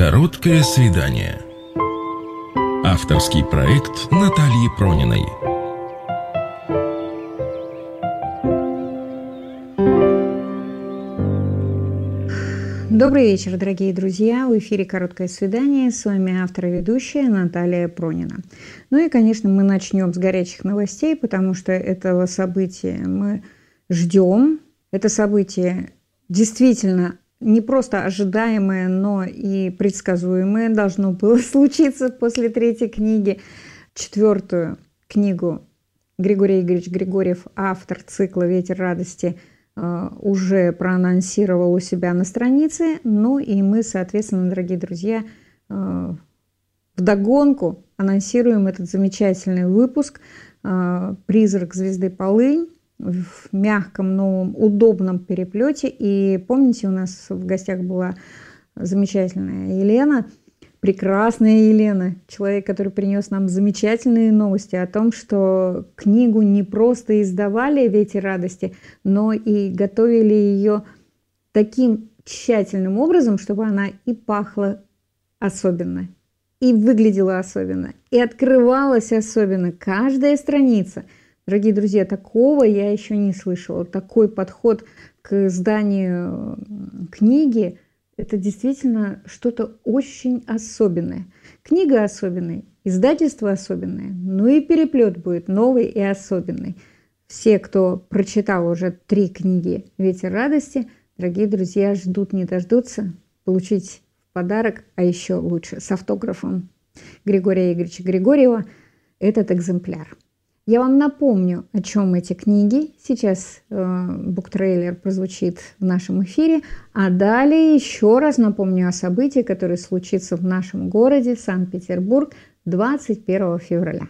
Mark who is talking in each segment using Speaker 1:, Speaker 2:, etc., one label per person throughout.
Speaker 1: Короткое свидание. Авторский проект Натальи Прониной.
Speaker 2: Добрый вечер, дорогие друзья. В эфире «Короткое свидание». С вами автор и ведущая Наталья Пронина. Ну и, конечно, мы начнем с горячих новостей, потому что этого события мы ждем. Это событие действительно не просто ожидаемое, но и предсказуемое должно было случиться после третьей книги. Четвертую книгу Григорий Игоревич Григорьев, автор цикла «Ветер радости», уже проанонсировал у себя на странице. Ну и мы, соответственно, дорогие друзья, вдогонку анонсируем этот замечательный выпуск «Призрак звезды Полынь» в мягком, новом, удобном переплете. И помните, у нас в гостях была замечательная Елена, прекрасная Елена, человек, который принес нам замечательные новости о том, что книгу не просто издавали «Ветер радости», но и готовили ее таким тщательным образом, чтобы она и пахла особенно, и выглядела особенно, и открывалась особенно. Каждая страница. Дорогие друзья, такого я еще не слышала. Такой подход к изданию книги – это действительно что-то очень особенное. Книга особенная, издательство особенное, ну и переплет будет новый и особенный. Все, кто прочитал уже 3 книги «Ветер радости», дорогие друзья, ждут не дождутся получить в подарок, а еще лучше с автографом Григория Игоревича Григорьева этот экземпляр. Я вам напомню, о чем эти книги. Сейчас буктрейлер прозвучит в нашем эфире. А далее еще раз напомню о событии, которое случится в нашем городе Санкт-Петербург 21 февраля.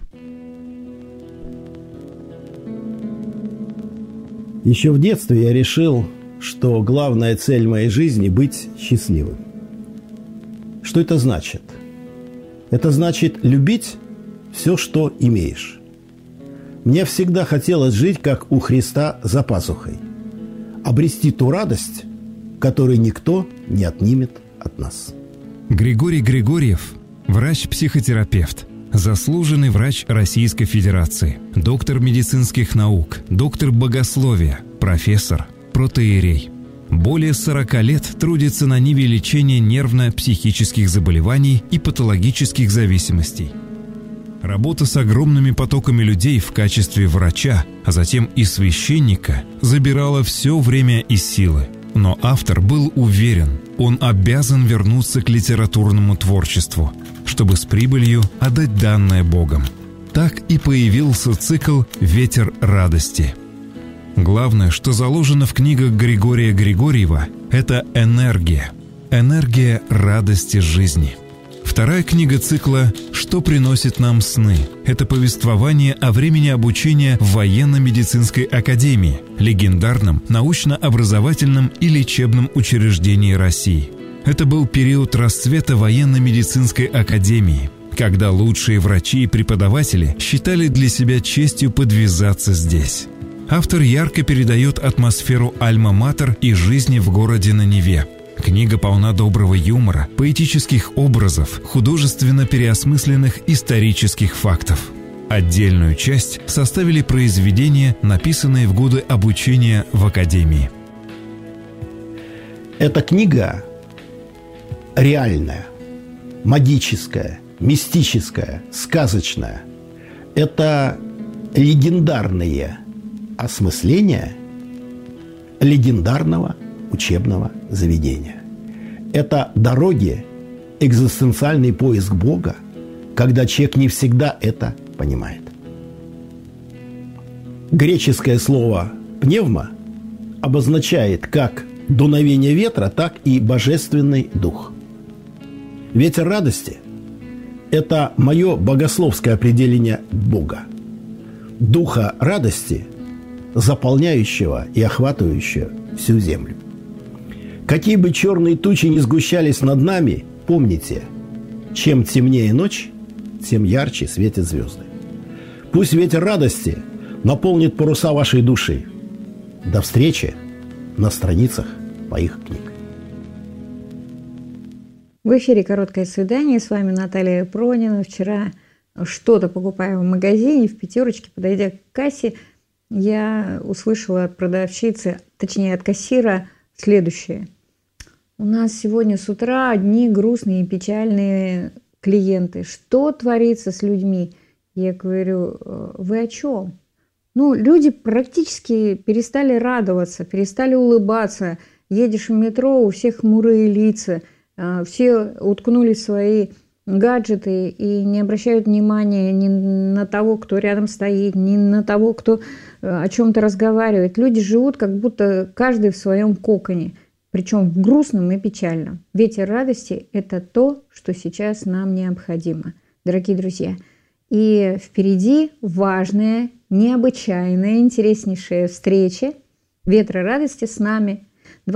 Speaker 3: Еще в детстве я решил, что главная цель моей жизни – быть счастливым. Что это значит? Это значит любить все, что имеешь. Мне всегда хотелось жить, как у Христа за пазухой. Обрести ту радость, которую никто не отнимет от нас.
Speaker 4: Григорий Григорьев – врач-психотерапевт, заслуженный врач Российской Федерации, доктор медицинских наук, доктор богословия, профессор, протоиерей. Более 40 лет трудится на ниве лечения нервно-психических заболеваний и патологических зависимостей. Работа с огромными потоками людей в качестве врача, а затем и священника, забирала все время и силы. Но автор был уверен, он обязан вернуться к литературному творчеству, чтобы с прибылью отдать данное Богом. Так и появился цикл «Ветер радости». Главное, что заложено в книгах Григория Григорьева, это энергия. Энергия радости жизни. Вторая книга цикла «Что приносит нам сны» – это повествование о времени обучения в военно-медицинской академии, легендарном научно-образовательном и лечебном учреждении России. Это был период расцвета военно-медицинской академии, когда лучшие врачи и преподаватели считали для себя честью подвязаться здесь. Автор ярко передает атмосферу альма-матер и жизни в городе на Неве. Книга полна доброго юмора, поэтических образов, художественно переосмысленных исторических фактов. Отдельную часть составили произведения, написанные в годы обучения в академии.
Speaker 3: Эта книга реальная, магическая, мистическая, сказочная. Это легендарные осмысления легендарного учебного заведения. Это дороги, экзистенциальный поиск Бога, когда человек не всегда это понимает. Греческое слово «пневма» обозначает как дуновение ветра, так и божественный дух. Ветер радости – это мое богословское определение Бога. Духа радости, заполняющего и охватывающего всю землю. Какие бы черные тучи ни сгущались над нами, помните, чем темнее ночь, тем ярче светят звезды. Пусть ветер радости наполнит паруса вашей души. До встречи на страницах моих книг.
Speaker 2: В эфире «Короткое свидание». С вами Наталья Пронина. Вчера что-то покупая в магазине, в пятерочке, подойдя к кассе, я услышала от продавщицы, точнее от кассира, следующее. У нас сегодня с утра одни грустные и печальные клиенты. Что творится с людьми? Я говорю, вы о чем? Люди практически перестали радоваться, перестали улыбаться. Едешь в метро, у всех хмурые лица. Все уткнулись в свои гаджеты и не обращают внимания ни на того, кто рядом стоит, ни на того, кто о чем-то разговаривает. Люди живут, как будто каждый в своем коконе, причем в грустном и печальном. Ветер радости – это то, что сейчас нам необходимо, дорогие друзья. И впереди важная, необычайная, интереснейшая встреча «Ветра радости» с нами.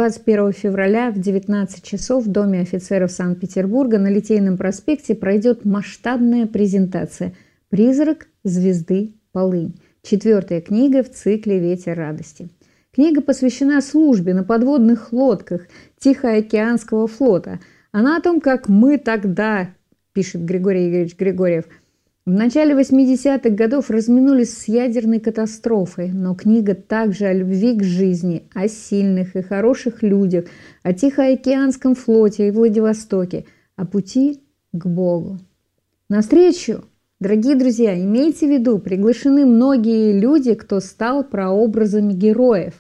Speaker 2: 21 февраля в 19 часов в Доме офицеров Санкт-Петербурга на Литейном проспекте пройдет масштабная презентация «Призрак звезды Полынь». 4-я книга в цикле «Ветер радости». Книга посвящена службе на подводных лодках Тихоокеанского флота. Она о том, как тогда, пишет Григорий Игоревич Григорьев, в начале 80-х годов разминулись с ядерной катастрофой, но книга также о любви к жизни, о сильных и хороших людях, о Тихоокеанском флоте и Владивостоке, о пути к Богу. На встречу, дорогие друзья, имейте в виду, приглашены многие люди, кто стал прообразами героев.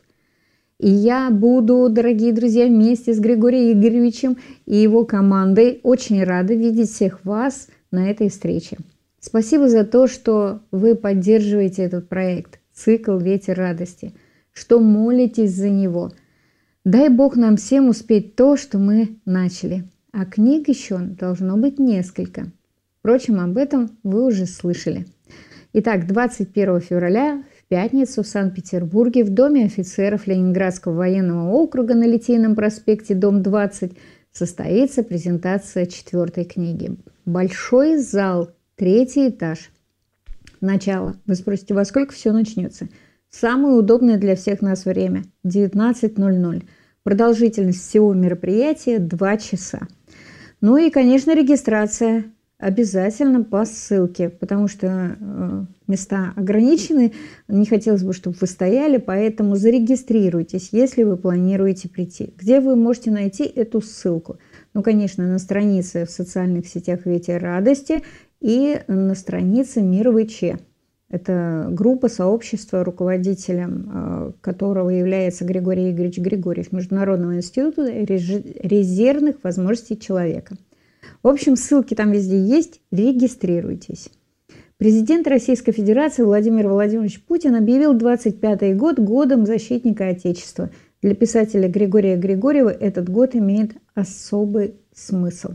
Speaker 2: И я буду, дорогие друзья, вместе с Григорием Игоревичем и его командой очень рада видеть всех вас на этой встрече. Спасибо за то, что вы поддерживаете этот проект, цикл «Ветер радости», что молитесь за него. Дай Бог нам всем успеть то, что мы начали. А книг еще должно быть несколько. Впрочем, об этом вы уже слышали. Итак, 21 февраля в пятницу в Санкт-Петербурге в Доме офицеров Ленинградского военного округа на Литейном проспекте, дом 20, состоится презентация 4-й книги. Большой зал, 3-й этаж. Начало. Вы спросите, во сколько все начнется? Самое удобное для всех нас время – 19:00. Продолжительность всего мероприятия – 2 часа. И, конечно, регистрация обязательно по ссылке, потому что места ограничены. Не хотелось бы, чтобы вы стояли, поэтому зарегистрируйтесь, если вы планируете прийти. Где вы можете найти эту ссылку? Конечно, на странице в социальных сетях «Ветер радости» и на странице «Мир ВЧ». Это группа, сообщества, руководителем которого является Григорий Игоревич Григорьев, Международного института резервных возможностей человека. В общем, ссылки там везде есть, регистрируйтесь. Президент Российской Федерации Владимир Владимирович Путин объявил 25-й год годом защитника Отечества. Для писателя Григория Григорьева этот год имеет особый смысл.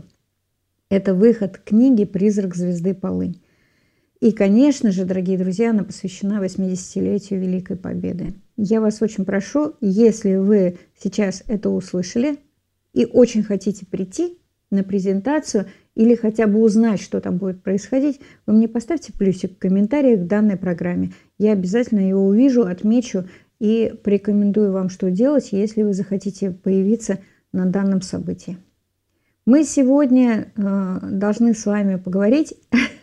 Speaker 2: Это выход книги «Призрак звезды Полынь». И, конечно же, дорогие друзья, она посвящена 80-летию Великой Победы. Я вас очень прошу, если вы сейчас это услышали и очень хотите прийти на презентацию или хотя бы узнать, что там будет происходить, вы мне поставьте плюсик в комментариях к данной программе. Я обязательно его увижу, отмечу и порекомендую вам, что делать, если вы захотите появиться на данном событии. Мы сегодня должны с вами поговорить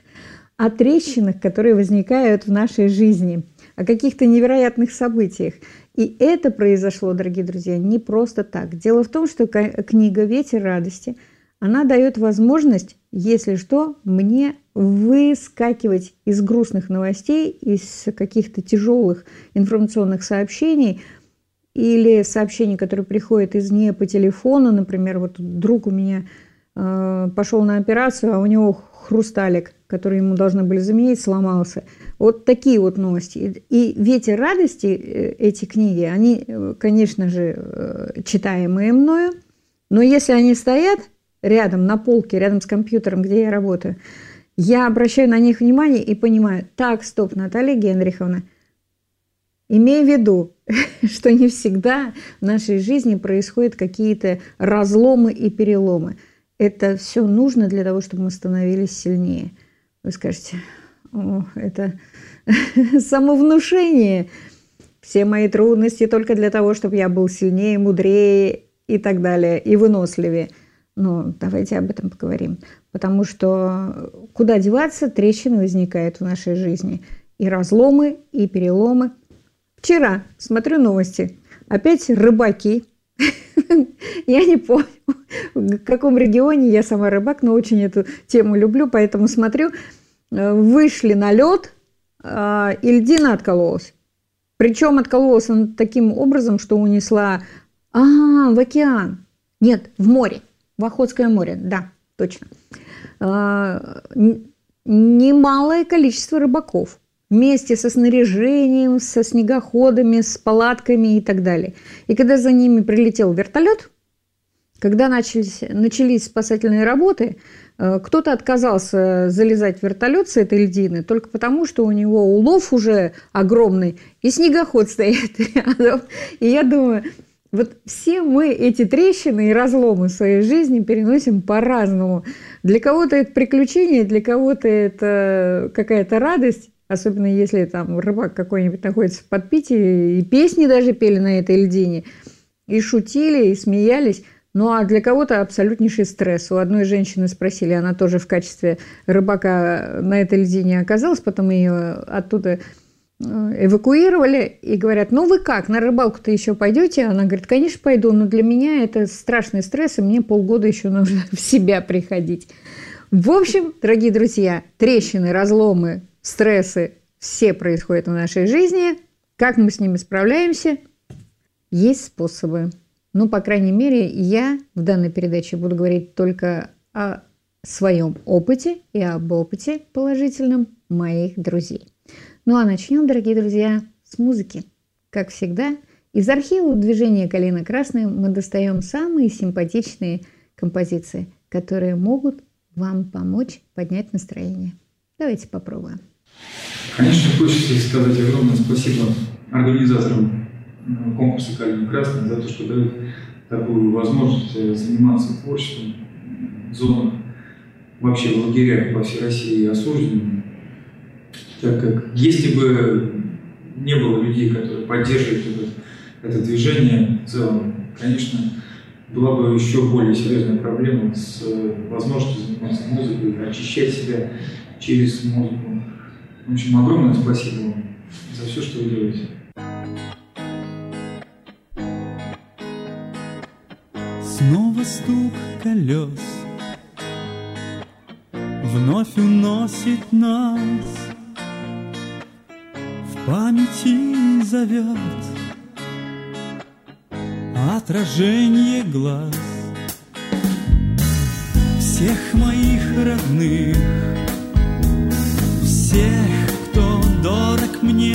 Speaker 2: о трещинах, которые возникают в нашей жизни, о каких-то невероятных событиях. И это произошло, дорогие друзья, не просто так. Дело в том, что книга «Ветер радости», она дает возможность, если что, мне выскакивать из грустных новостей, из каких-то тяжелых информационных сообщений или сообщений, которые приходят извне по телефону. Например, вот друг у меня пошел на операцию, а у него хрусталик, который ему должны были заменить, сломался. Вот такие вот новости. И «Ветер радости», эти книги, они, конечно же, читаемые мною, но если они стоят рядом на полке, рядом с компьютером, где я работаю, я обращаю на них внимание и понимаю, так, стоп, Наталья Генриховна, имея в виду, что не всегда в нашей жизни происходят какие-то разломы и переломы. Это все нужно для того, чтобы мы становились сильнее. Вы скажете, это самовнушение. Все мои трудности только для того, чтобы я был сильнее, мудрее и так далее, и выносливее. Ну, давайте об этом поговорим. Потому что куда деваться, трещины возникают в нашей жизни. И разломы, и переломы. Вчера смотрю новости. Опять рыбаки. Я не помню, в каком регионе, я сама рыбак, но очень эту тему люблю, поэтому смотрю. Вышли на лед, и льдина откололась. Причем откололась она таким образом, что унесла в океан. Нет, в море. В Охотское море, да, точно. Немалое количество рыбаков. Вместе со снаряжением, со снегоходами, с палатками и так далее. И когда за ними прилетел вертолет, когда начались спасательные работы, кто-то отказался залезать в вертолет с этой льдины только потому, что у него улов уже огромный, и снегоход стоит рядом. И я думаю, вот все мы эти трещины и разломы в своей жизни переносим по-разному. Для кого-то это приключение, для кого-то это какая-то радость. Особенно если там рыбак какой-нибудь находится в подпитии, и песни даже пели на этой льдине, и шутили, и смеялись. Ну, а для кого-то абсолютнейший стресс. У одной женщины спросили, она тоже в качестве рыбака на этой льдине оказалась, потом ее оттуда эвакуировали, и говорят, ну вы как, на рыбалку-то еще пойдете? Она говорит, конечно, пойду, но для меня это страшный стресс, и мне полгода еще нужно в себя приходить. В общем, дорогие друзья, трещины, разломы, стрессы все происходят в нашей жизни. Как мы с ними справляемся? Есть способы. Ну, по крайней мере, я в данной передаче буду говорить только о своем опыте и об опыте положительном моих друзей. Ну, а начнем, дорогие друзья, с музыки. Как всегда, из архива «Движения калина красной» мы достаем самые симпатичные композиции, которые могут вам помочь поднять настроение. Давайте попробуем.
Speaker 5: Конечно, хочется сказать огромное спасибо организаторам конкурса «Калина красная» за то, что дают такую возможность заниматься творчеством в зонах, вообще в лагерях по всей России осужденными. Так как если бы не было людей, которые поддерживают это движение в целом, конечно, была бы еще более серьезная проблема с возможностью заниматься музыкой, очищать себя через музыку. В общем, огромное спасибо вам за все, что вы делаете.
Speaker 6: Снова стук колес вновь уносит нас, в памяти зовет отражение глаз всех моих родных, всех, кто дорог мне.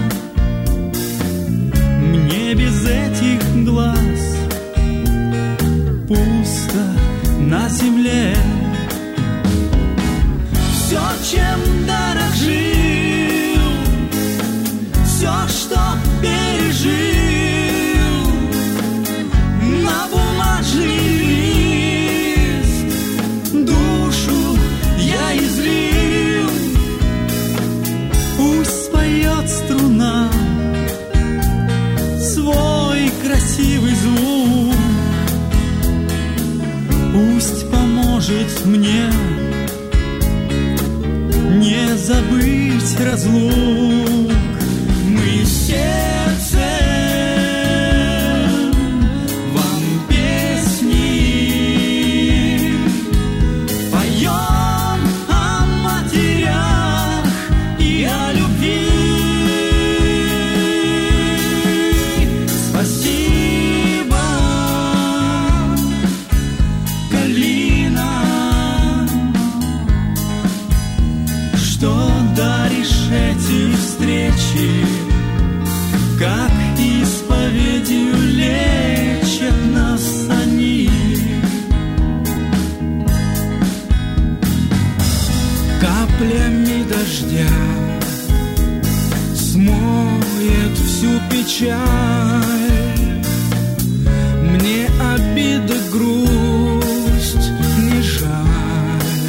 Speaker 6: Мне без этих глаз пусто на земле. Все, чем дорожил, все, что пережил, на бумажный лист душу я излил. Пусть споет струна свой красивый звук, пусть поможет мне не забыть разлук. Мы сердцем вам песни поем о матерях и о любви. Спасибо, Калина, что даришь эти встречи, как исповедью лечат нас они. Каплями дождя смоет всю печаль, мне обида, грусть не жаль.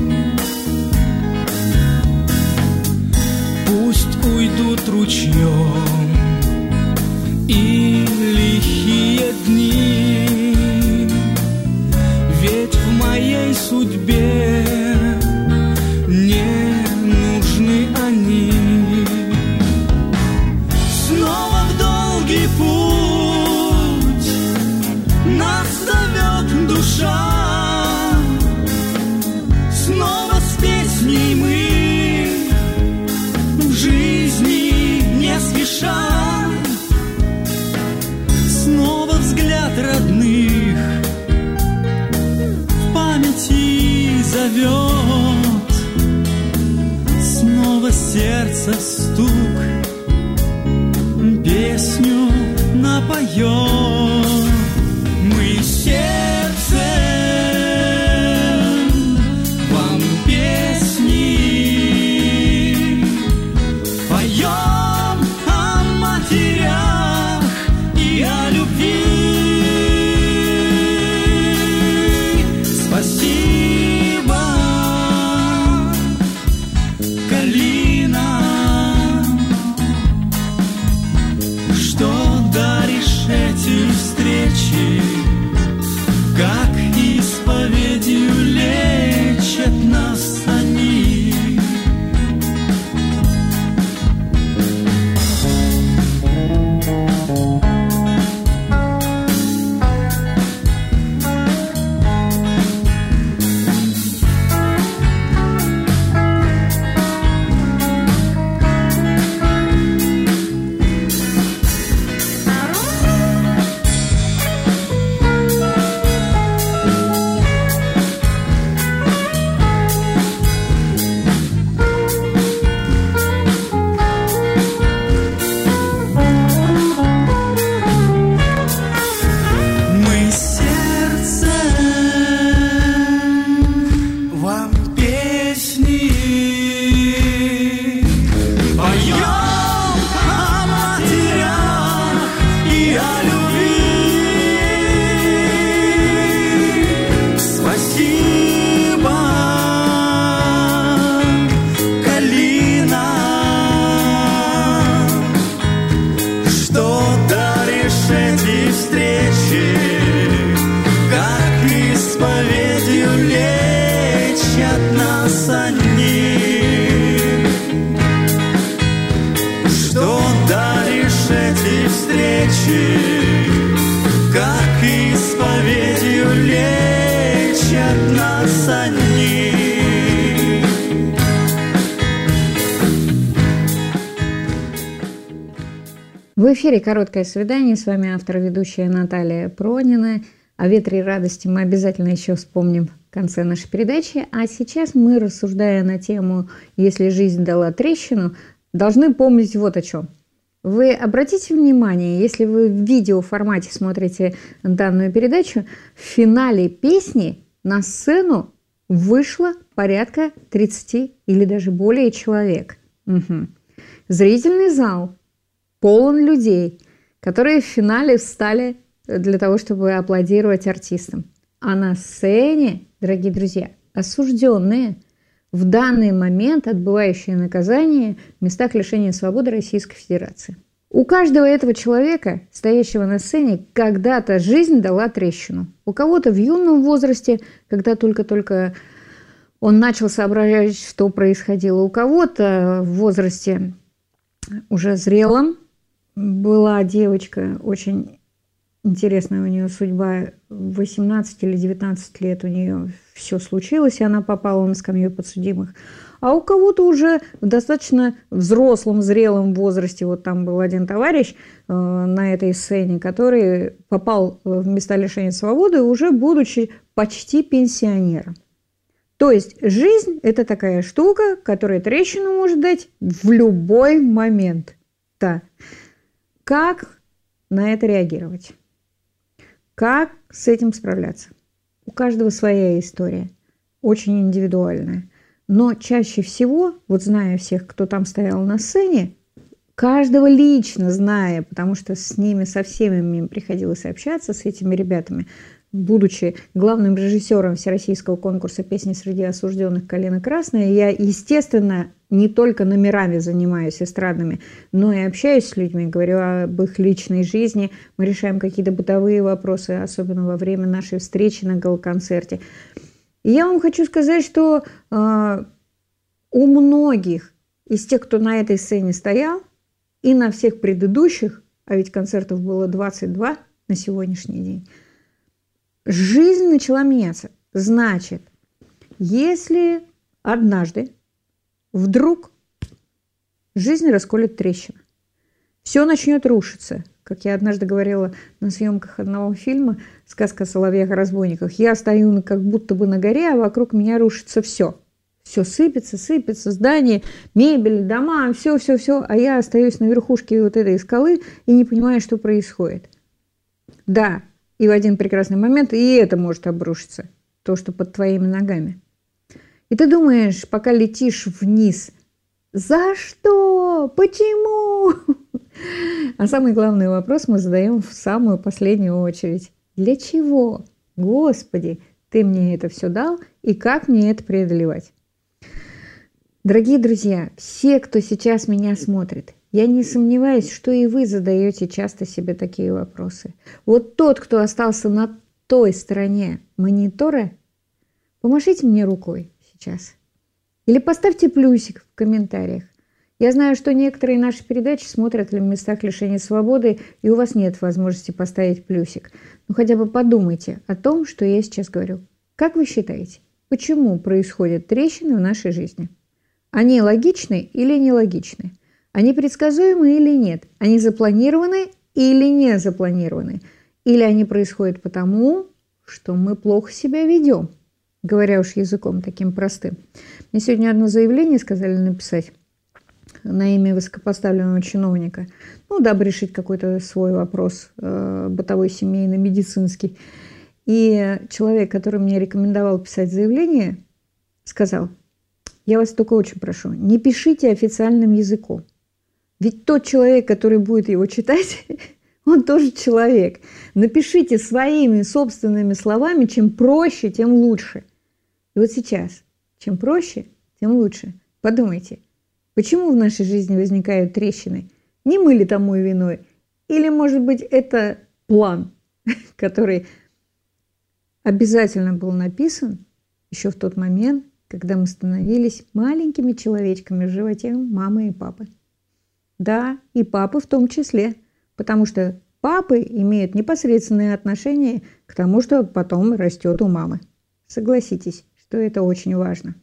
Speaker 6: Пусть уйдут ручьем и лихие дни, моей судьбе не нужны они. Снова в долгий путь нас зовет душа, снова с песней мы в жизни не спеша. Снова взгляд родных в памяти зовет, снова сердце стук песню напоет. Мы сердцем вам песни поем о матерях и о любви. Спасибо, Калина, что даришь эти встречи, как исповедью лечат нас они.
Speaker 2: В эфире «Короткое свидание». С вами автор и ведущая Наталья Пронина. О ветре и радости мы обязательно еще вспомним в конце нашей передачи. А сейчас мы, рассуждая на тему «Если жизнь дала трещину», должны помнить вот о чем. Вы обратите внимание, если вы в видеоформате смотрите данную передачу, в финале песни на сцену вышло порядка 30 или даже более человек. Угу. Зрительный зал полон людей, которые в финале встали для того, чтобы аплодировать артистам. А на сцене, дорогие друзья, осужденные, в данный момент отбывающие наказание в местах лишения свободы Российской Федерации. У каждого этого человека, стоящего на сцене, когда-то жизнь дала трещину. У кого-то в юном возрасте, когда только-только он начал соображать, что происходило. У кого-то в возрасте уже зрелом. Была девочка, очень интересная у нее судьба, в 18 или 19 лет у нее все случилось, и она попала на скамью подсудимых. А у кого-то уже в достаточно взрослом, зрелом возрасте, вот там был один товарищ на этой сцене, который попал в места лишения свободы, уже будучи почти пенсионером. То есть жизнь – это такая штука, которая трещину может дать в любой момент. Да. Как на это реагировать? Как с этим справляться? У каждого своя история, очень индивидуальная. Но чаще всего, вот зная всех, кто там стоял на сцене, каждого лично зная, потому что с ними, со всеми мне приходилось общаться, с этими ребятами, будучи главным режиссером всероссийского конкурса «Песни среди осужденных. Калина Красная», я, естественно, не только номерами занимаюсь эстрадными, но и общаюсь с людьми, говорю об их личной жизни. Мы решаем какие-то бытовые вопросы, особенно во время нашей встречи на гала-концерте. И я вам хочу сказать, что у многих из тех, кто на этой сцене стоял, и на всех предыдущих, а ведь концертов было 22 на сегодняшний день, жизнь начала меняться. Значит, если однажды вдруг жизнь расколет трещина, все начнет рушиться. Как я однажды говорила на съемках одного фильма «Сказка о соловьях-разбойниках», я стою как будто бы на горе, а вокруг меня рушится все. Все сыпется, здания, мебель, дома, все, а я остаюсь на верхушке вот этой скалы и не понимаю, что происходит. Да, и в один прекрасный момент и это может обрушиться, то, что под твоими ногами. И ты думаешь, пока летишь вниз, за что? Почему? А самый главный вопрос мы задаем в самую последнюю очередь. Для чего? Господи, ты мне это все дал, и как мне это преодолевать? Дорогие друзья, все, кто сейчас меня смотрит, я не сомневаюсь, что и вы задаете часто себе такие вопросы. Вот тот, кто остался на той стороне монитора, помашите мне рукой сейчас. Или поставьте плюсик в комментариях. Я знаю, что некоторые наши передачи смотрят в местах лишения свободы, и у вас нет возможности поставить плюсик. Но хотя бы подумайте о том, что я сейчас говорю. Как вы считаете, почему происходят трещины в нашей жизни? Они логичны или нелогичны? Они предсказуемы или нет? Они запланированы или не запланированы? Или они происходят потому, что мы плохо себя ведем? Говоря уж языком таким простым. Мне сегодня одно заявление сказали написать на имя высокопоставленного чиновника, дабы решить какой-то свой вопрос бытовой, семейный, медицинский. И человек, который мне рекомендовал писать заявление, сказал: я вас только очень прошу, не пишите официальным языком. Ведь тот человек, который будет его читать, он тоже человек. Напишите своими собственными словами, чем проще, тем лучше. И вот сейчас, чем проще, тем лучше. Подумайте, почему в нашей жизни возникают трещины? Не мы ли тому и виной? Или, может быть, это план, который обязательно был написан еще в тот момент, когда мы становились маленькими человечками в животе мамы и папы. Да, и папы в том числе, потому что папы имеют непосредственное отношение к тому, что потом растет у мамы. Согласитесь, что это очень важно.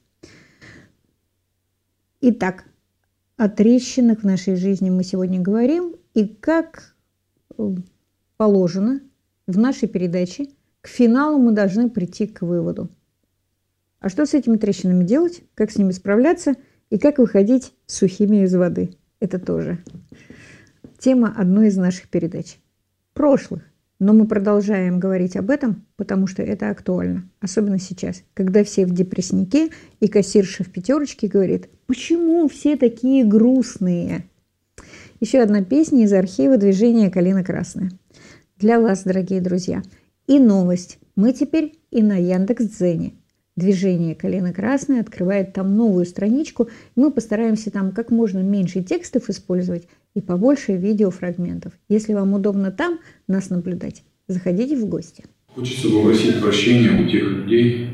Speaker 2: Итак, о трещинах в нашей жизни мы сегодня говорим, и как положено в нашей передаче, к финалу мы должны прийти к выводу. А что с этими трещинами делать, как с ними справляться и как выходить сухими из воды? Это тоже тема одной из наших передач. Прошлых. Но мы продолжаем говорить об этом, потому что это актуально. Особенно сейчас, когда все в депресснике, и кассирша в пятерочке говорит: почему все такие грустные? Еще одна песня из архива движения «Калина красная». Для вас, дорогие друзья. И новость. Мы теперь и на Яндекс.Дзене. Движение «Калина красная» открывает там новую страничку. И мы постараемся там как можно меньше текстов использовать и побольше видеофрагментов. Если вам удобно там нас наблюдать, заходите в гости.
Speaker 7: Хочется попросить прощения у тех людей,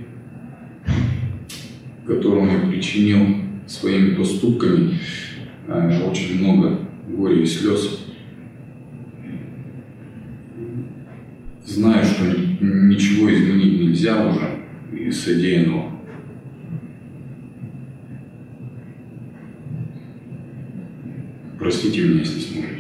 Speaker 7: которым я причинил своими поступками очень много горя и слез. Знаю, что ничего изменить нельзя уже из содеянного. Простите меня, если сможете.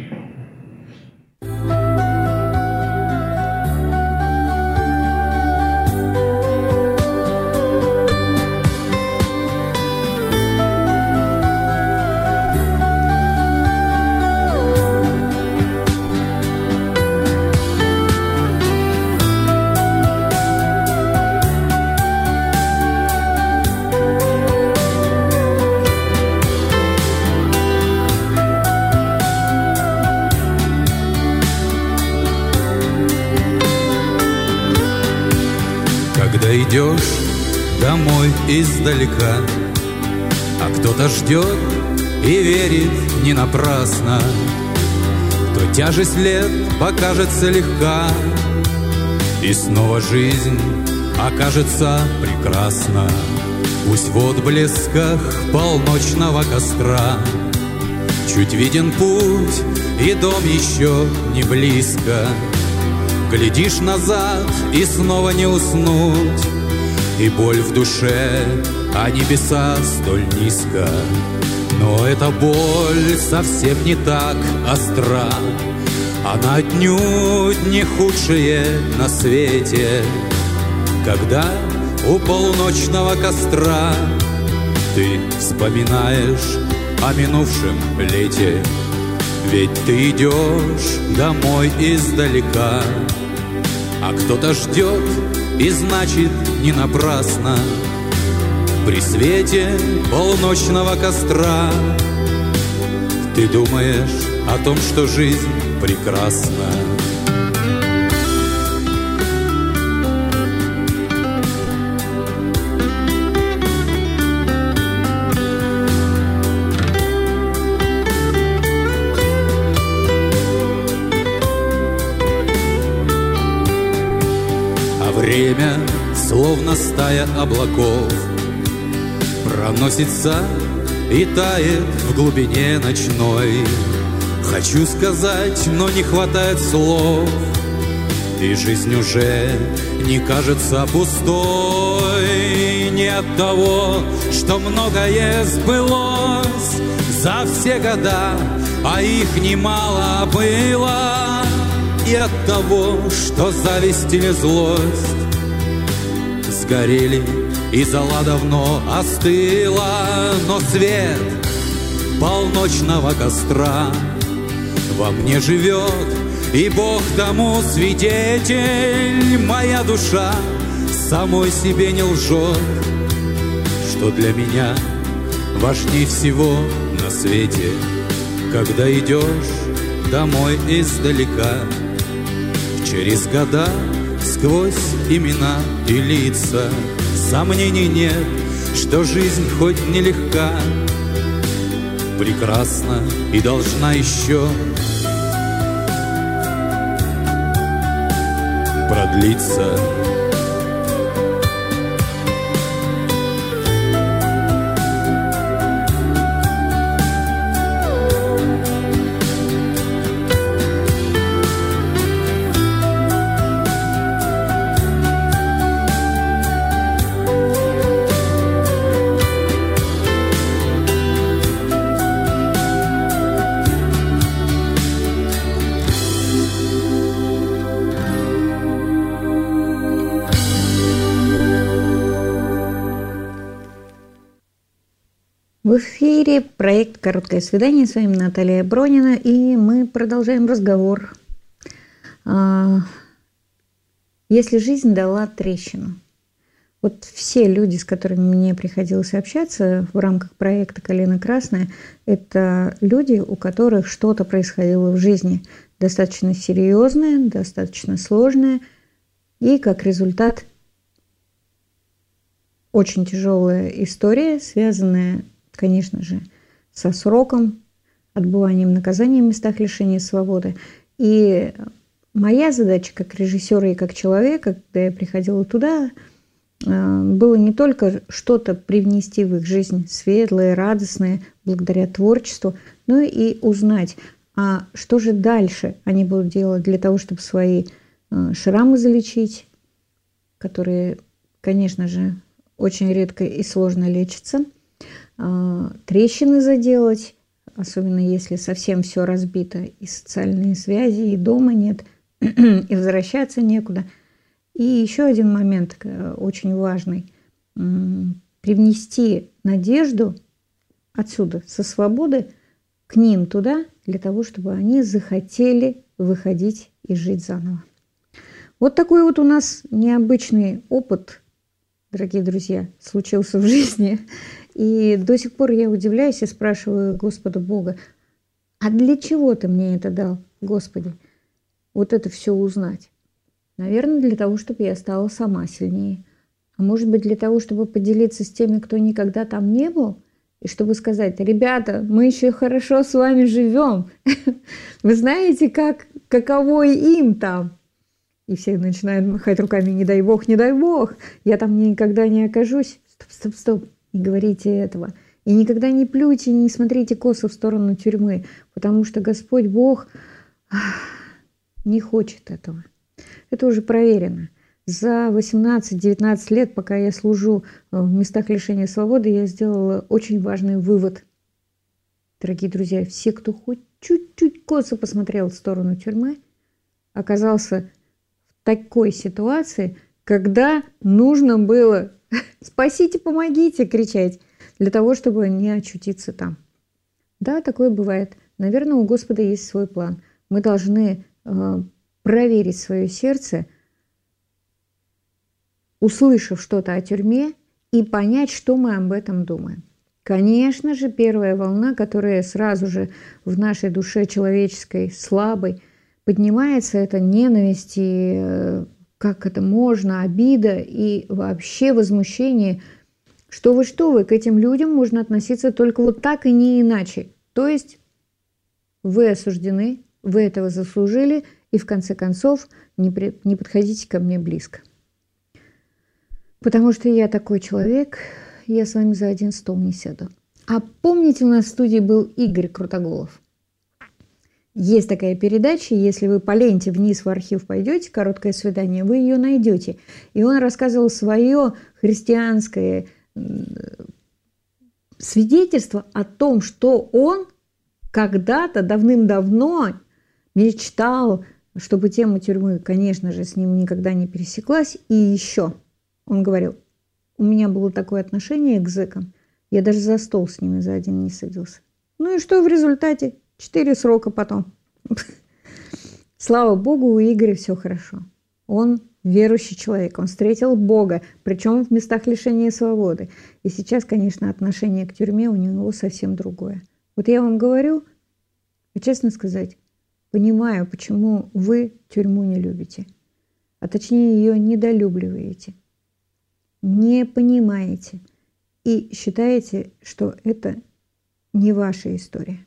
Speaker 6: Идешь домой издалека, а кто-то ждет и верит не напрасно, то тяжесть лет покажется легка, и снова жизнь окажется прекрасно. Пусть в отблесках полночного костра чуть виден путь, и дом еще не близко. Глядишь назад, и снова не уснуть, и боль в душе, а небеса столь низко. Но эта боль совсем не так остра, она отнюдь не худшее на свете. Когда у полночного костра ты вспоминаешь о минувшем лете, ведь ты идешь домой издалека, а кто-то ждет, и значит не напрасно. При свете полночного костра ты думаешь о том, что жизнь прекрасна. Время, словно стая облаков, проносится и тает в глубине ночной. Хочу сказать, но не хватает слов, и жизнь уже не кажется пустой. Не от того, что многое сбылось за все года, а их немало было, и от того, что зависть или злость сгорели, и зола давно остыла. Но свет полночного костра во мне живет, и Бог тому свидетель. Моя душа самой себе не лжет, что для меня важней всего на свете. Когда идешь домой издалека, через года, сквозь имена и лица, сомнений нет, что жизнь хоть нелегка, прекрасна и должна еще продлиться.
Speaker 2: В эфире проект «Короткое свидание». С вами Наталья Бронина, и мы продолжаем разговор. Если жизнь дала трещину. Вот все люди, с которыми мне приходилось общаться в рамках проекта «Калина красная», это люди, у которых что-то происходило в жизни достаточно серьезное, достаточно сложное, и как результат очень тяжелая история, связанная, конечно же, со сроком, отбыванием наказания в местах лишения свободы. И моя задача как режиссера и как человека, когда я приходила туда, было не только что-то привнести в их жизнь светлое, радостное, благодаря творчеству, но и узнать, а что же дальше они будут делать для того, чтобы свои шрамы залечить, которые, конечно же, очень редко и сложно лечатся, трещины заделать, особенно если совсем все разбито, и социальные связи, и дома нет, и возвращаться некуда. И еще один момент очень важный – привнести надежду отсюда, со свободы, к ним туда, для того, чтобы они захотели выходить и жить заново. Вот такой вот у нас необычный опыт, дорогие друзья, случился в жизни. И до сих пор я удивляюсь и спрашиваю Господа Бога, а для чего ты мне это дал, Господи, вот это все узнать? Наверное, для того, чтобы я стала сама сильнее. А может быть, для того, чтобы поделиться с теми, кто никогда там не был, и чтобы сказать: ребята, мы еще хорошо с вами живем. Вы знаете, каково им там? И все начинают махать руками: не дай бог, я там никогда не окажусь. Стоп, не говорите этого. И никогда не плюйте, не смотрите косо в сторону тюрьмы, потому что Господь Бог не хочет этого. Это уже проверено. За 18-19 лет, пока я служу в местах лишения свободы, я сделала очень важный вывод. Дорогие друзья, все, кто хоть чуть-чуть косо посмотрел в сторону тюрьмы, оказался в такой ситуации, когда нужно было «спасите, помогите!» кричать, для того, чтобы не очутиться там. Да, такое бывает. Наверное, у Господа есть свой план. Мы должны проверить свое сердце, услышав что-то о тюрьме, и понять, что мы об этом думаем. Конечно же, первая волна, которая сразу же в нашей душе человеческой, слабой, поднимается, это ненависть и как это можно, обида и вообще возмущение. Что вы, к этим людям можно относиться только вот так и не иначе. То есть вы осуждены, вы этого заслужили, и в конце концов не подходите ко мне близко. Потому что я такой человек, я с вами за один стол не сяду. А помните, у нас в студии был Игорь Крутоголов? Есть такая передача, если вы по ленте вниз в архив пойдете, «Короткое свидание», вы ее найдете. И он рассказывал свое христианское свидетельство о том, что он когда-то давным-давно мечтал, чтобы тема тюрьмы, конечно же, с ним никогда не пересеклась. И еще он говорил: у меня было такое отношение к зэкам, я даже за стол с ними за один не садился. Ну и что в результате? 4 срока потом. Слава Богу, у Игоря все хорошо. Он верующий человек, он встретил Бога, причем в местах лишения свободы. И сейчас, конечно, отношение к тюрьме у него совсем другое. Вот я вам говорю, честно сказать, понимаю, почему вы тюрьму не любите, а точнее ее недолюбливаете, не понимаете и считаете, что это не ваша история.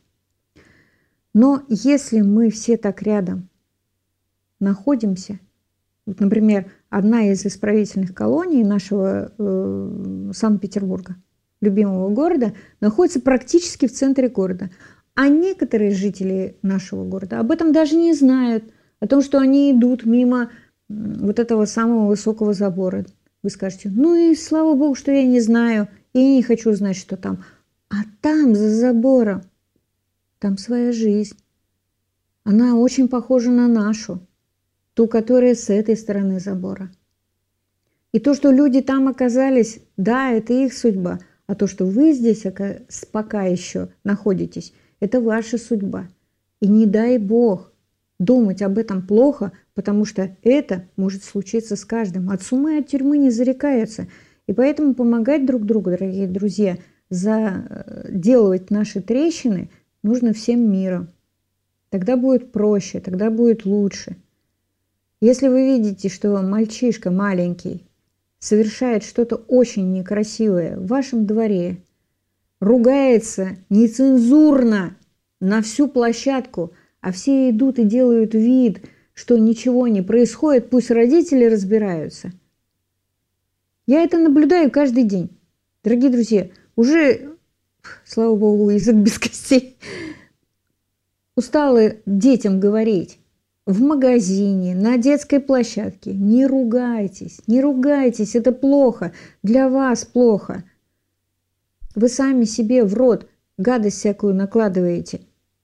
Speaker 2: Но если мы все так рядом находимся, вот, например, одна из исправительных колоний нашего Санкт-Петербурга, любимого города, находится практически в центре города. А некоторые жители нашего города об этом даже не знают, о том, что они идут мимо вот этого самого высокого забора. Вы скажете: ну и слава Богу, что я не знаю, и не хочу знать, что там. А там, за забором, там своя жизнь. Она очень похожа на нашу, ту, которая с этой стороны забора. И то, что люди там оказались, да, это их судьба. А то, что вы здесь пока еще находитесь, это ваша судьба. И не дай Бог думать об этом плохо, потому что это может случиться с каждым. От сумы и от тюрьмы не зарекаются. И поэтому помогать друг другу, дорогие друзья, заделывать наши трещины нужно всем миром. Тогда будет проще, тогда будет лучше. Если вы видите, что мальчишка маленький совершает что-то очень некрасивое в вашем дворе, ругается нецензурно на всю площадку, а все идут и делают вид, что ничего не происходит, пусть родители разбираются. Я это наблюдаю каждый день. Дорогие друзья, уже, слава Богу, язык без костей, устала детям говорить в магазине, на детской площадке: не ругайтесь, не ругайтесь, это плохо, для вас плохо. Вы сами себе в рот гадость всякую накладываете,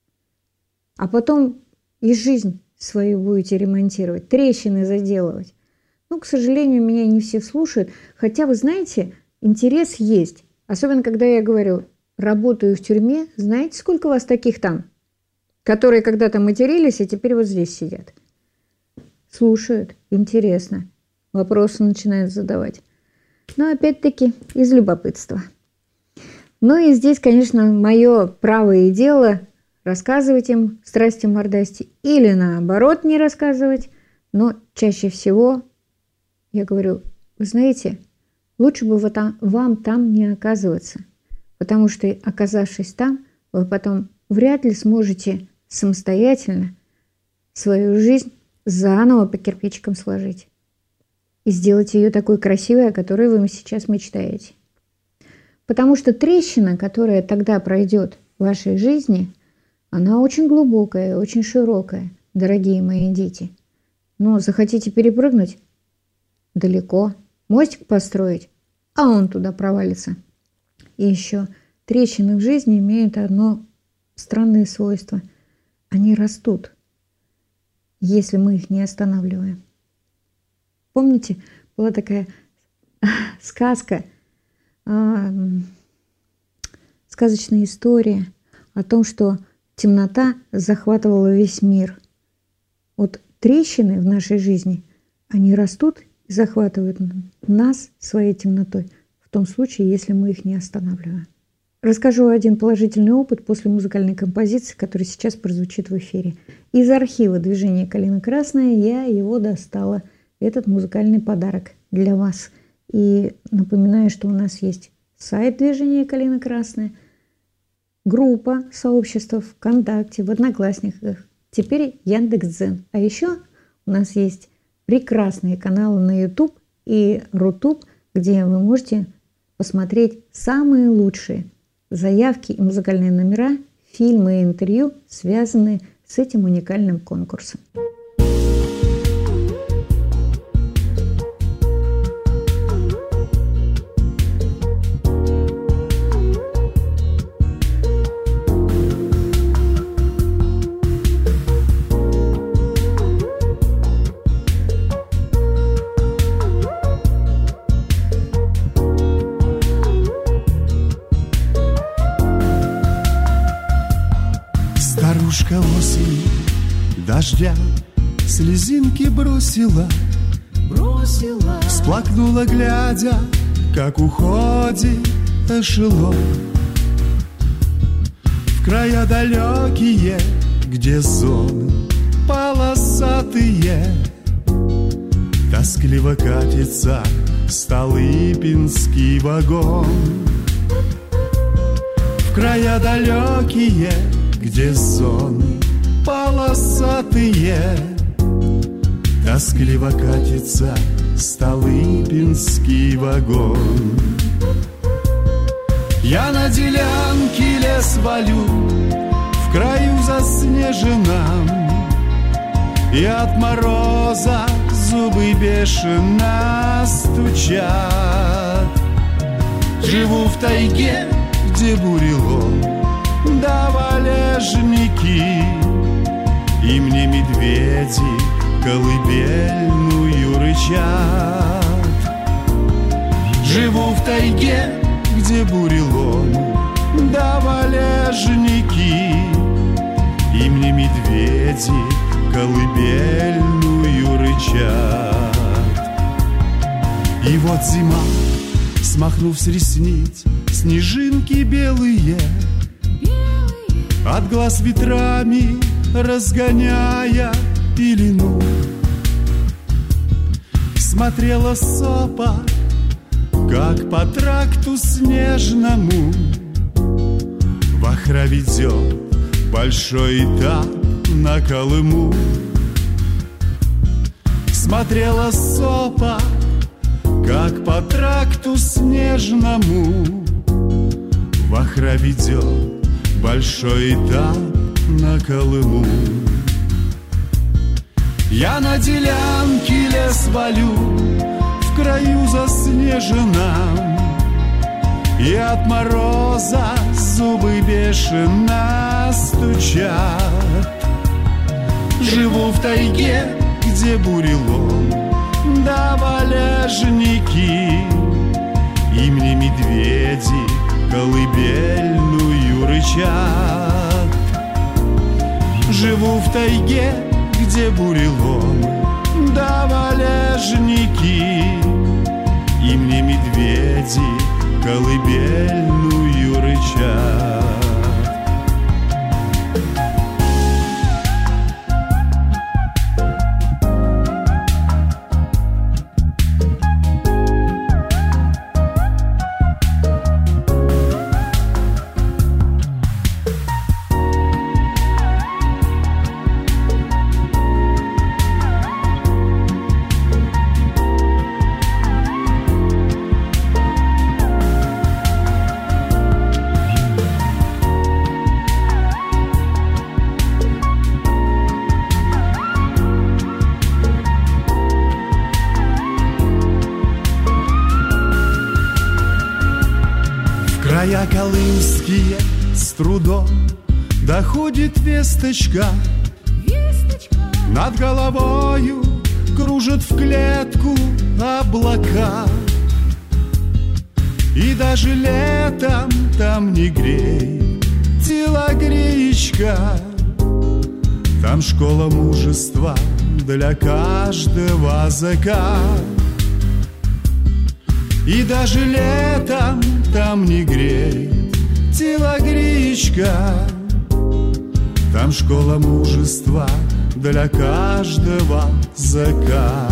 Speaker 2: а потом и жизнь свою будете ремонтировать, трещины заделывать. Ну, к сожалению, меня не все слушают, хотя, вы знаете, интерес есть. Особенно, когда я говорю: работаю в тюрьме, знаете, сколько вас таких там, которые когда-то матерились, а теперь вот здесь сидят. Слушают, интересно, вопросы начинают задавать. Но опять-таки из любопытства. Ну и здесь, конечно, мое право и дело рассказывать им страсти-мордасти или наоборот не рассказывать. Но чаще всего я говорю: вы знаете, лучше бы вам там не оказываться, потому что, оказавшись там, вы потом вряд ли сможете самостоятельно свою жизнь заново по кирпичикам сложить и сделать ее такой красивой, о которой вы сейчас мечтаете. Потому что трещина, которая тогда пройдет в вашей жизни, она очень глубокая, очень широкая, дорогие мои дети. Но захотите перепрыгнуть далеко, мостик построить, а он туда провалится. И еще трещины в жизни имеют одно странное свойство. Они растут, если мы их не останавливаем. Помните, была такая сказка, сказочная история о том, что темнота захватывала весь мир. Вот трещины в нашей жизни, они растут и захватывают нас своей темнотой, в том случае, если мы их не останавливаем. Расскажу один положительный опыт после музыкальной композиции, которая сейчас прозвучит в эфире. Из архива «Движение «Калина красная» я его достала. Этот музыкальный подарок для вас. И напоминаю, что у нас есть сайт «Движение «Калина красная», группа, сообщество ВКонтакте, в Одноклассниках, теперь Яндекс.Дзен. А еще у нас есть прекрасные каналы на YouTube и Рутуб, где вы можете посмотреть самые лучшие заявки и музыкальные номера, фильмы и интервью, связанные с этим уникальным конкурсом.
Speaker 8: Старушка осень дождя слезинки бросила, всплакнула, глядя, как уходит эшелон в края далекие, где зоны полосатые. Тоскливо катится столыпинский вагон в края далекие, где зоны полосатые. Тоскливо катится столыпинский вагон. Я на делянке лес валю, в краю заснеженном, и от мороза зубы бешено стучат. Живу в тайге, где бурелом да валежники, и мне медведи колыбельную рычат. Живу в тайге, где бурелом да валежники, и мне медведи колыбельную рычат. И вот зима, смахнув с ресниц снежинки белые, от глаз ветрами разгоняя пелену, смотрела сопа, как по тракту снежному вахра ведет большой этап на Колыму. Смотрела сопа, как по тракту снежному вахра ведет большой этап на Колыму. Я на делянке лес валю, в краю заснеженном, и от мороза зубы бешено стучат. Живу в тайге, где бурелом да валежники, и мне медведи колыбельную рычат. Живу в тайге, где бурелом да валежники, и мне медведи колыбельную рычат. края колымские с трудом доходит весточка. Над головою кружат в клетку облака. И даже летом там не греет телогреечка. Там школа мужества для каждого зэка. И даже летом там не греет телогреечка. Там школа мужества для каждого зэка.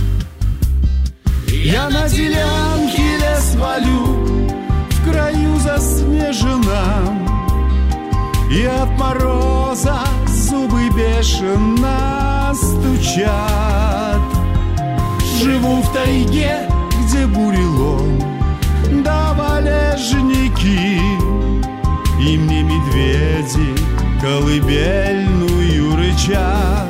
Speaker 8: Я на делянке лес валю в краю заснеженном, и от мороза зубы бешено стучат. Живу в тайге, где бурелом да валежники, и мне медведи колыбельную рычат.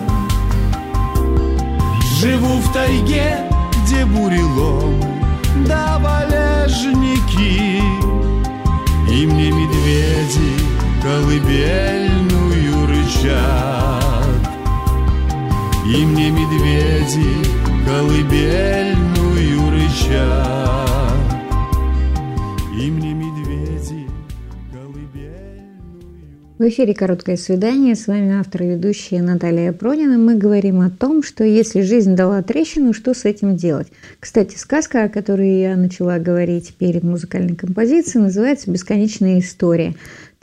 Speaker 8: Живу в тайге, где бурелом да валежники, и мне медведи колыбельную рычат. И мне медведи колыбельную рычат. И мне медведи колыбельную.
Speaker 2: В эфире «Короткое свидание». С вами автор и ведущая Наталья Пронина. Мы говорим о том, что если жизнь дала трещину, что с этим делать. Кстати, сказка, о которой я начала говорить перед музыкальной композицией, называется «Бесконечная история».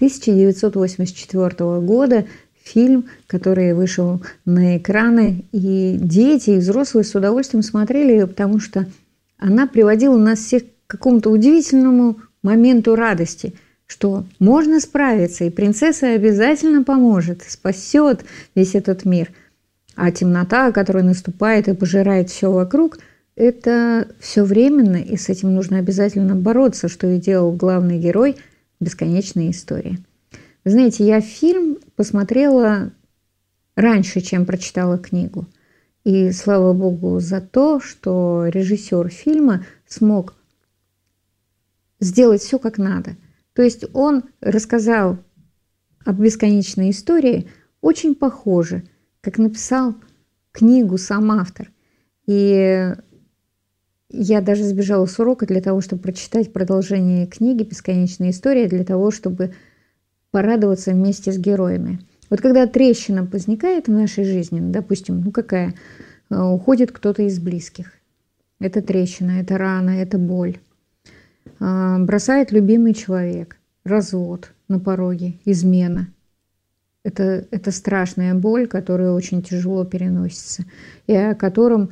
Speaker 2: 1984 года. Фильм, который вышел на экраны, и дети, и взрослые с удовольствием смотрели ее, потому что она приводила нас всех к какому-то удивительному моменту радости, что можно справиться, и принцесса обязательно поможет, спасет весь этот мир. А темнота, которая наступает и пожирает все вокруг, это все временно, и с этим нужно обязательно бороться, что и делал главный герой «Бесконечной истории». Вы знаете, я фильм посмотрела раньше, чем прочитала книгу. И слава богу за то, что режиссер фильма смог сделать все как надо. То есть он рассказал об бесконечной истории очень похоже, как написал книгу сам автор. И я даже сбежала с урока для того, чтобы прочитать продолжение книги «Бесконечная история», для того, чтобы порадоваться вместе с героями. Вот когда трещина возникает в нашей жизни, допустим, какая, уходит кто-то из близких. Это трещина, это рана, это боль. Бросает любимый человек, развод на пороге, измена. Это страшная боль, которая очень тяжело переносится, и о которой,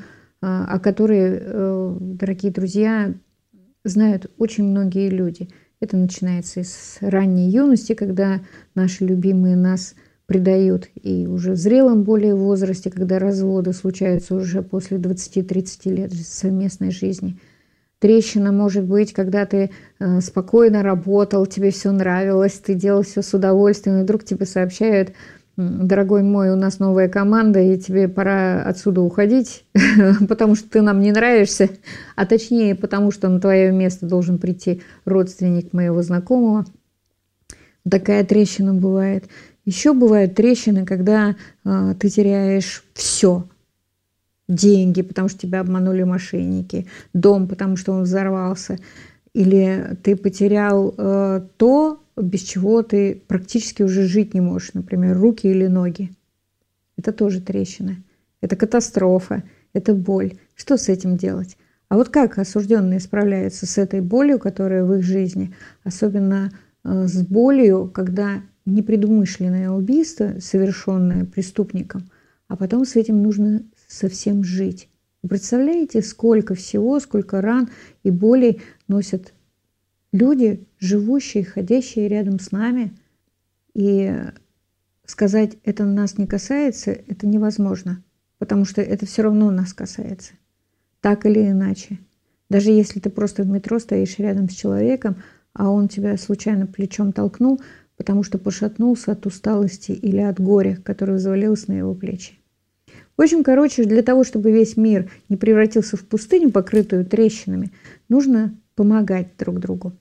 Speaker 2: дорогие друзья, знают очень многие люди. Это начинается с ранней юности, когда наши любимые нас предают, и уже в зрелом более возрасте, когда разводы случаются уже после 20-30 лет совместной жизни. Трещина может быть, когда ты спокойно работал, тебе все нравилось, ты делал все с удовольствием, и вдруг тебе сообщают: дорогой мой, у нас новая команда, и тебе пора отсюда уходить, потому что ты нам не нравишься, а точнее, потому что на твое место должен прийти родственник моего знакомого. Такая трещина бывает. Еще бывают трещины, когда ты теряешь все. Деньги, потому что тебя обманули мошенники, дом, потому что он взорвался, или ты потерял то, без чего ты практически уже жить не можешь, например, руки или ноги. Это тоже трещина, это катастрофа, это боль. Что с этим делать? А вот как осужденные справляются с этой болью, которая в их жизни, особенно с болью, когда непредумышленное убийство, совершенное преступником, а потом с этим нужно совсем жить. Вы представляете, сколько всего, сколько ран и болей носят люди, живущие, ходящие рядом с нами, и сказать, это нас не касается, это невозможно, потому что это все равно нас касается, так или иначе. Даже если ты просто в метро стоишь рядом с человеком, а он тебя случайно плечом толкнул, потому что пошатнулся от усталости или от горя, которое взвалилось на его плечи. В общем, для того, чтобы весь мир не превратился в пустыню, покрытую трещинами, нужно помогать друг другу.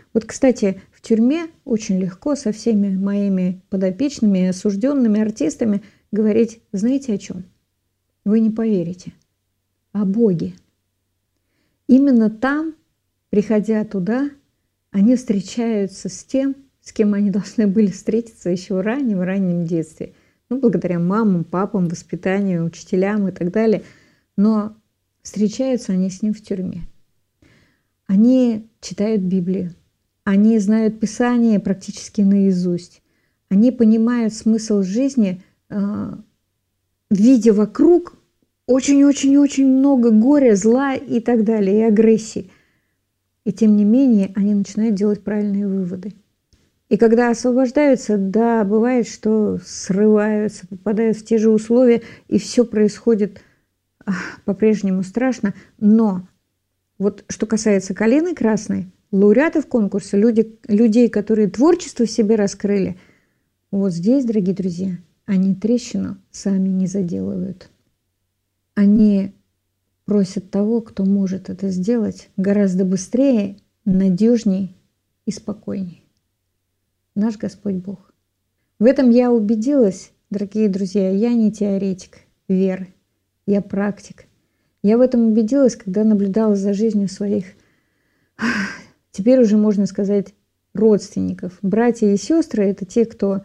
Speaker 2: Вот, кстати, в тюрьме очень легко со всеми моими подопечными, осужденными артистами говорить, знаете о чем? Вы не поверите. О Боге. Именно там, приходя туда, они встречаются с тем, с кем они должны были встретиться еще в раннем детстве. Ну, благодаря мамам, папам, воспитанию, учителям и так далее. Но встречаются они с ним в тюрьме. Они читают Библию. Они знают Писание практически наизусть. Они понимают смысл жизни, видя вокруг очень-очень-очень много горя, зла и так далее, и агрессии. И тем не менее они начинают делать правильные выводы. И когда освобождаются, да, бывает, что срываются, попадают в те же условия, и все происходит по-прежнему страшно. Но вот что касается «Калины красной», лауреатов конкурса, людей, которые творчество в себе раскрыли, вот здесь, дорогие друзья, они трещину сами не заделывают. Они просят того, кто может это сделать, гораздо быстрее, надежней и спокойней. Наш Господь Бог. В этом я убедилась, дорогие друзья, я не теоретик веры, я практик. Я в этом убедилась, когда наблюдала за жизнью своих, теперь уже можно сказать, родственников. Братья и сестры – это те, кто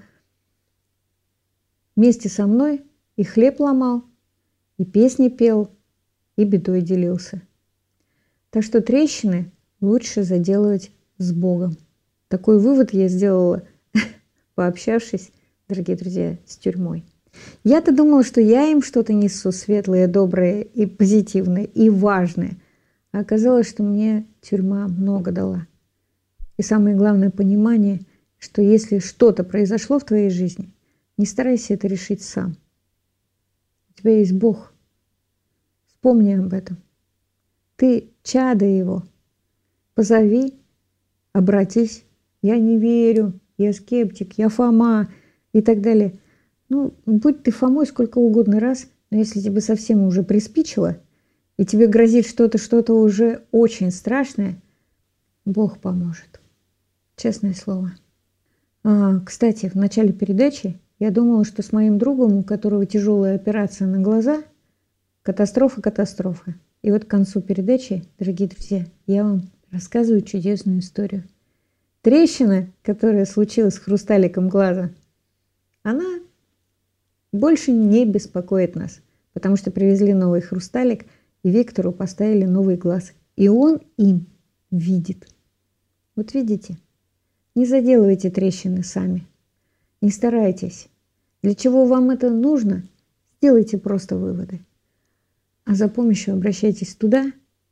Speaker 2: вместе со мной и хлеб ломал, и песни пел, и бедой делился. Так что трещины лучше заделывать с Богом. Такой вывод я сделала, пообщавшись, дорогие друзья, с тюрьмой. Я-то думала, что я им что-то несу светлое, доброе и позитивное, и важное. А оказалось, что мне тюрьма много дала. И самое главное понимание, что если что-то произошло в твоей жизни, не старайся это решить сам. У тебя есть Бог. Вспомни об этом. Ты чадо Его. Позови, обратись. Я не верю, я скептик, я Фома и так далее. Ну, будь ты Фомой сколько угодно раз, но если тебе совсем уже приспичило, и тебе грозит что-то уже очень страшное, Бог поможет. Честное слово. Кстати, в начале передачи я думала, что с моим другом, у которого тяжелая операция на глаза, катастрофа. И вот к концу передачи, дорогие друзья, я вам рассказываю чудесную историю. Трещина, которая случилась с хрусталиком глаза, она больше не беспокоит нас, потому что привезли новый хрусталик, и Виктору поставили новый глаз. И он им видит. Вот видите? Не заделывайте трещины сами. Не старайтесь. Для чего вам это нужно? Сделайте просто выводы. А за помощью обращайтесь туда,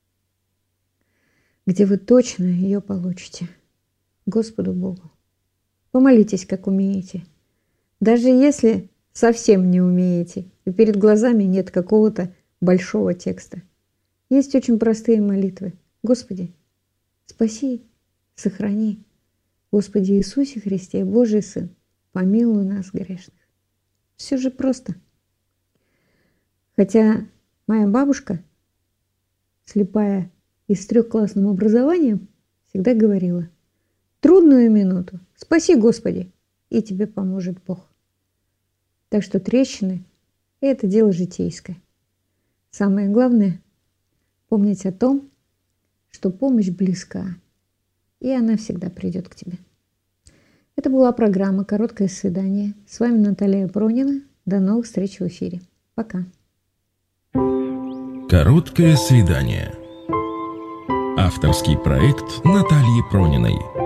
Speaker 2: где вы точно ее получите. Господу Богу. Помолитесь, как умеете. Даже если совсем не умеете, и перед глазами нет какого-то большого текста. Есть очень простые молитвы. Господи, спаси, сохрани. Господи Иисусе Христе, Божий Сын, помилуй нас грешных. Все же просто. Хотя моя бабушка, слепая и с 3-классным образованием, всегда говорила: трудную минуту спаси, Господи, и тебе поможет Бог. Так что трещины – это дело житейское. Самое главное – помнить о том, что помощь близка, и она всегда придет к тебе. Это была программа «Короткое свидание». С вами Наталья Пронина. До новых встреч в эфире. Пока.
Speaker 1: «Короткое свидание». Авторский проект Натальи Прониной.